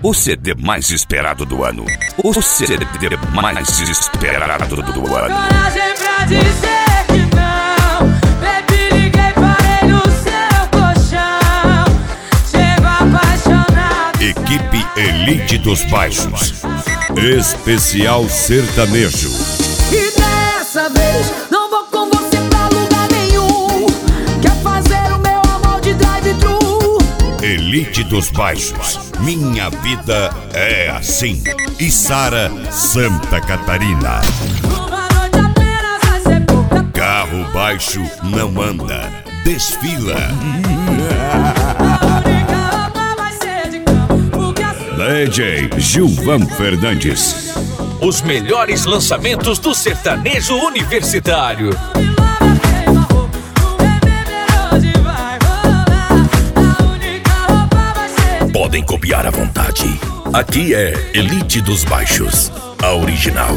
O CD mais esperado do ano. O CD mais esperado do ano. Coragem pra dizer que não. Baby, liguei, parei no seu colchão. Chego apaixonado. Equipe Elite dos Baixos. Especial sertanejo. E dessa vez não vou com você pra lugar nenhum. Quer fazer o meu amor de drive-thru. Elite dos Baixos. Minha vida é assim. E Sara, Santa Catarina. Uma noite apenas vai ser pouca. Carro baixo não anda, desfila. A única roupa vai ser de cama. Porque a sua DJ Gilvan Fernandes. Os melhores lançamentos do sertanejo universitário. Podem copiar à vontade. Aqui é Elite dos Baixos, a original.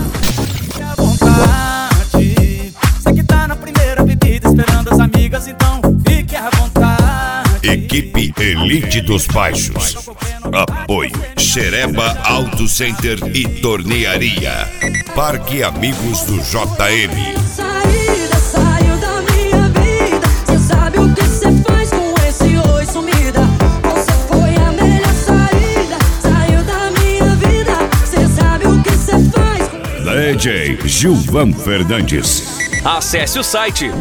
Você que tá na primeira bebida esperando as amigas, então fique à vontade. Equipe Elite dos Baixos. Apoio Xereba Auto Center e Tornearia. Parque Amigos do JM. saída saiu da minha vida. Cê sabe o que cê faz com esse oi sumida. Você foi a melhor saída. Saiu da minha vida. Cê sabe o que cê faz com DJ Gilvan Fernandes. Acesse o site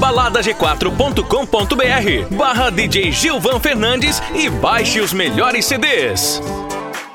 baladag4.com.br/DJ Gilvan Fernandes e baixe os melhores CDs.